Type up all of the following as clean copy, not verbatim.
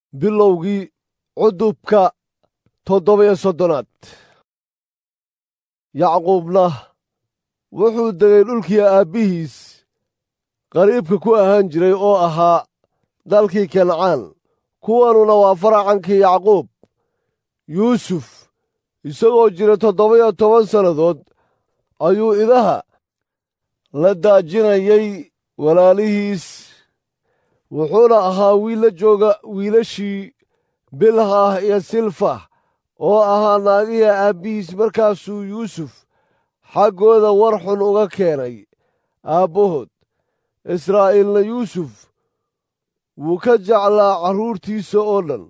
bilowgii cudubka 7 yacquubna wuxuu degay dhulkii aabbihiis qariibka ku ahaan jiray oo ahaa dalkii kancaan. kuwanuna waa faracankii yacquub. yuusuf isagoo jira 17 sannadood ayuu idaha la daajinayay walaalihiis, wuxuuna ahaa wiil la jooga wiilashii bilha iyo silfa oo ahaa naagihii aabbihiis. markaasuu yuusuf xaggooda war xun uga keenay aabbahood. israa'iilna yuusuf wuu ka jeclaa carruurtiisa oo dhan,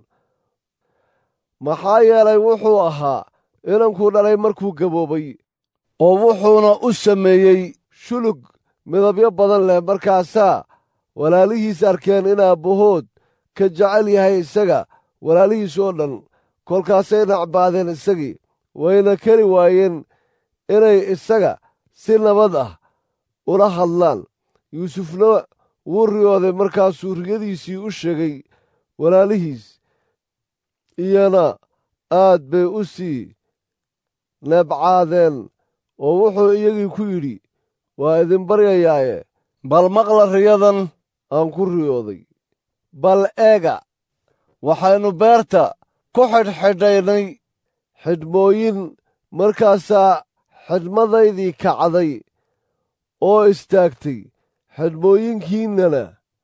maxaa yeelay wuxuu ahaa inankuu dhalay markuu gaboobay, oo wuxuuna u sameeyey shulug midabyo badan leh. markaasaa walaalihiis arkeen in aabbahood ka jecel yahay isaga walaalihiis oo dhan, kolkaasay nacbaadeen isagii, wayna kari waayeen inay isaga si nabad ah ula hadlaan. yuusufna wuu riyooday, markaasuu riyadiisii u sheegay walaalihiis, iyana aad bay u sii nebcaadeen, oo wuxuu iyagii ku yidhi, waa idin baryayaaye bal maqla riyadan aan ku riyooday. bal eega, waxaynu beerta ku xidhxidhaynay xidhmooyin, markaasaa xidhmadaydii kacday oo istaagtay, xidhmooyinkiinnana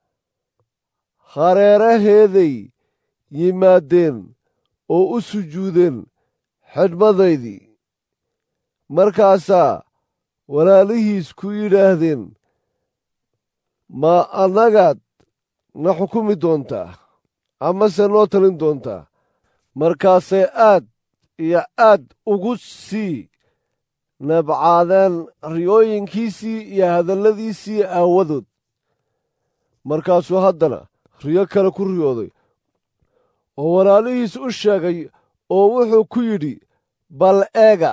hareeraheeday yimaadeen oo u sujuudeen xidhmadaydii. markaasaa walaalihiis ku yidhaahdeen, ma annagaad na xukumi doontaa amase noo talin doontaa? markaasay aad iyo aad ugu sii nabcaadeen riyooyinkiisii iyo hadalladiisii aawadood. markaasuu haddana riyo kale ku riyooday oo walaalihiis u sheegay, oo wuxuu ku yidhi, bal eega,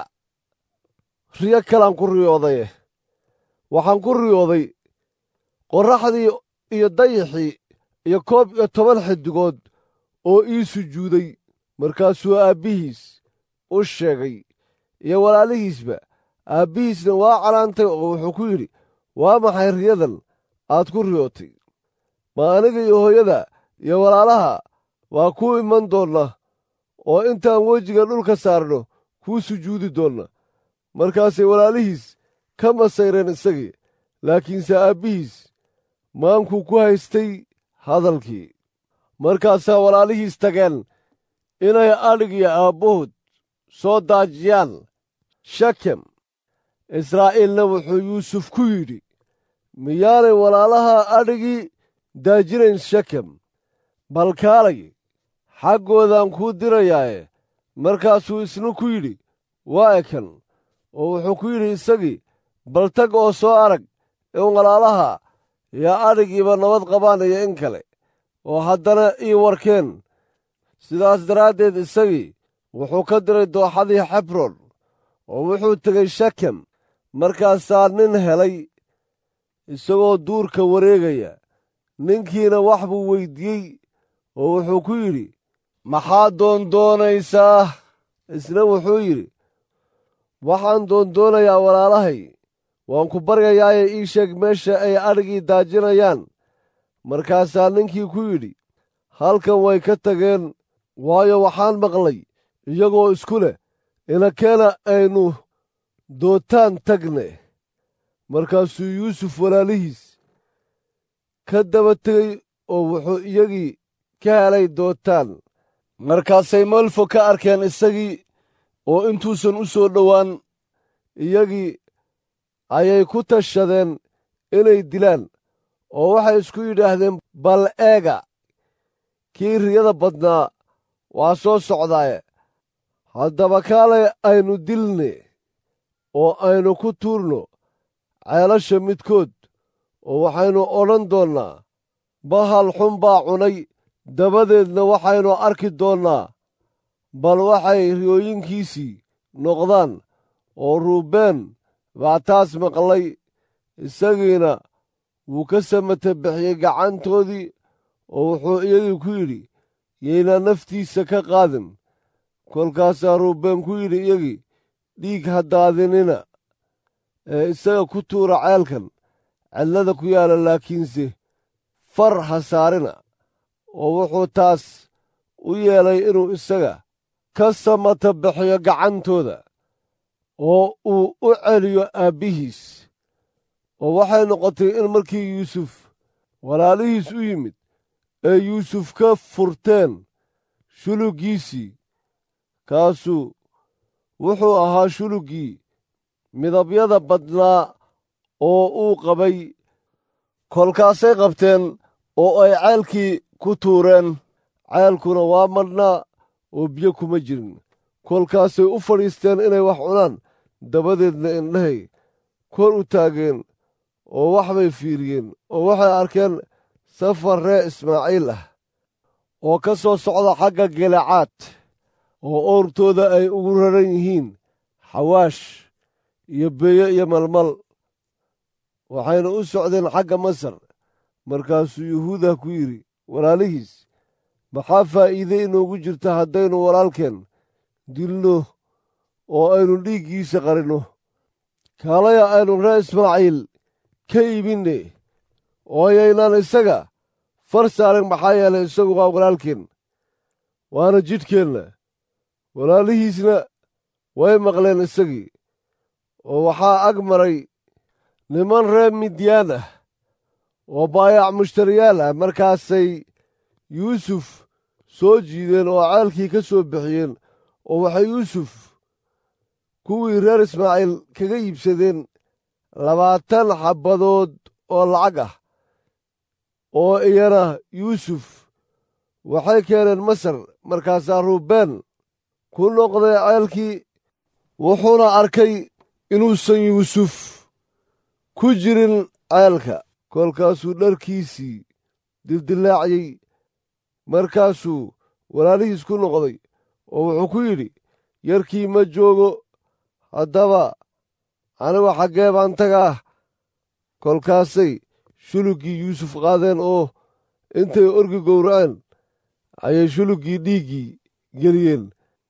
riyo kalaan ku riyoodaye. waxaan ku riyooday qorraxdii iyo dayixii iyo 11 xiddigood oo ii sujuuday. markaasuu aabbihiis u sheegay iyo walaalihiisba. aabbihiisna waa canaantay oo wuxuu ku yidhi, waa maxay riyadan aad ku riyootay? ma aniga iyo hooyada iyo walaalaha waa kuu iman doonna oo intaan wejiga dhulka saarno kuu sujuudi doonna? markaasay walaalihiis ka masayreen isagii, laakiinse aabbihiis maankuu ku haystay hadalkii. markaasaa walaalihiis tageen inay adhig iyo aabbahood soo daajiyaan shekem. israa'iilna wuxuu yuusuf ku yidhi, miyaanay walaalaha adhigii daajinayn shekem? bal kaalay, xaggoodaan kuu dirayaaye. markaasuu isna ku yidhi, waa ekan. oo wuxuu ku yidhi isagii, bal tag oo soo arag in walaalaha iyo adhigiiba nabad qabaan iyo in kale, oo haddana ii warkeen. sidaas daraaddeed isagii wuxuu ka diray dooxadii xebroon, oo wuxuu tegey shekem. markaasaa nin helay isagoo duurka wareegaya. ninkiina wax buu weyddiiyey, oo wuxuu ku yidhi, maxaad doondoonaysaa? isna wuxuu yidhi, waxaan doondoonayaa walaalahay. waan ku baryayaaye ii sheeg meesha ay adhigii daajinayaan. markaasaa ninkii ku yidhi, halkan way ka tageen, waayo waxaan maqlay iyagoo isku leh, inakeena aynu dootaan tagne. markaasuu yuusuf walaalihiis ka daba tegey oo wuxuu iyagii ka helay dootaan. markaasay meel fog ka arkeen isagii, oo intuusan u soo dhowaan iyagii ayay ku tashadeen inay dilaan, oo waxay isku yidhaahdeen, bal eega, kii riyada badnaa waa soo socdaaye. haddaba kaalay aynu dilne oo aynu ku tuurno ceelasha midkood, oo waxaynu odhan doonnaa, bahal xun baa cunay. dabadeedna waxaynu arki doonnaa bal waxay riyooyinkiisii noqdaan. oo ruubeen baa taas maqlay, isagiina wuu ka samata bixiyey gacantoodii, oo wuxuu iyagii ku yidhi, yaynaa naftiisa ka qaadin. kolkaasaa ruubeen ku yidhi iyagii, dhiig ha daadinina ee isaga ku tuura ceelkan cidlada ku yaalla, laakiinse far ha saarina. oo wuxuu taas u yeelay inuu isaga ka samata bixiyo gacantooda oo uu u celiyo aabbihiis. oo waxay noqotay in markii yuusuf walaalihiis u yimid ee yuusuf ka furteen shuluggiisii, kaasuu wuxuu ahaa shuluggii midabyada badnaa oo uu qabay, kolkaasay qabteen oo ay ceelkii ku tuureen. ceelkuna waa madhnaa oo biyo kuma jirin. kolkaasay u fadhiisteen inay wax cunaan. dabadeedna indhahay kor u taageen oo waxbay fiiriyeen, oo waxay arkeen safar ree Ismaaciil ah oo ka soo socda xagga Gilicaad, oo oortooda ay ugu raran yihiin xawaash iyo beeyo iyo malmal. waxayna u socdeen xagga Masar. markaasuu yuhuuda ku yidhi walaalihiis, maxaa faa'iide inoogu jirta haddaynu walaalkeen dilno oo aynu dhiiggiisa qarinno? kaalaya aynu ree Ismaaciil ka iibinne oo yaynaan isaga far saarin, maxaa yeelay isagu waa walaalkeen, waana jidhkeenna. walaalihiisna way maqleen isagii. oo waxaa ag maray niman reer Midyaan ah oo baayac mushtariyaal ah. markaasay yuusuf soo jiideen oo ceelkii ka soo bixiyeen, oo waxay yuusuf kuwii reer Ismaaciil kaga iibsadeen 20 xabbadood oo lacag ah. oo iyana yuusuf waxay keeneen Masar. markaasaa ruubeen ku noqday ceelkii, wuxuuna arkay inuusan yuusuf ku jirin ceelka. kolkaasuu dharkiisii dildillaaciyey. markaasuu walaalihiis ku noqday oo wuxuu ku yidhi, yarkii ma joogo, haddaba anigu xaggee baan tagaa? kolkaasay shuluggii yuusuf qaadeen, oo intay orgi gowraceen ayay shuluggii dhiiggii geliyeen.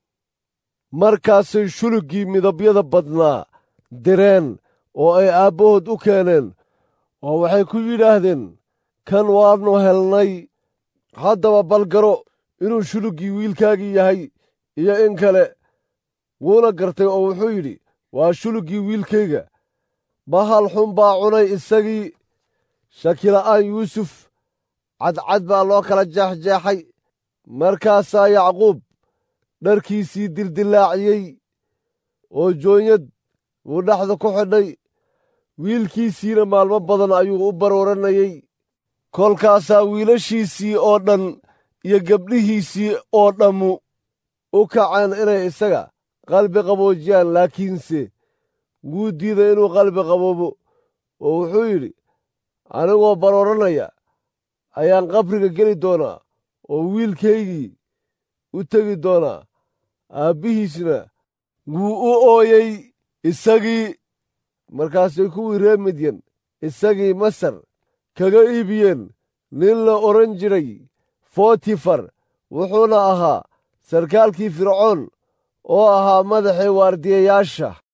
markaasay shuluggii midabyada badnaa direen oo ay aabbahood u keeneen, oo waxay ku yidhaahdeen, kan waannu helnay. haddaba bal garo inuu shuluggii wiilkaagii yahay iyo in kale. wuuna gartay oo wuxuu yidhi, waa shuluggii wiilkayga. bahal xun baa cunay isagii. shakila'aan yuusuf cadcad baa loo kala jeexjeexay. markaasaa yacquub dharkiisii dildillaaciyey oo joonyad wuu dhexda ku xidhay. wiilkiisiina maalmo badan ayuu u barooranayey. kolkaasaa wiilashiisii oo dhan iyo gabdhihiisii oo dhammu u kaceen inay isaga qalbi qaboojiyaan, laakiinse wuu diiday inuu qalbi qaboobo. oo wuxuu yidhi, anigoo barooranaya ayaan qabriga geli doonaa oo wiilkaygii u tegi doonaa. aabbihiisna wuu u ooyey isagii. markaasay kuwii reer Midyan isagii Masar kaga iibiyeen nin la odhan jiray Bootifar, wuxuuna ahaa sarkaalkii Fircoon oo ahaa madaxii waardiyayaasha.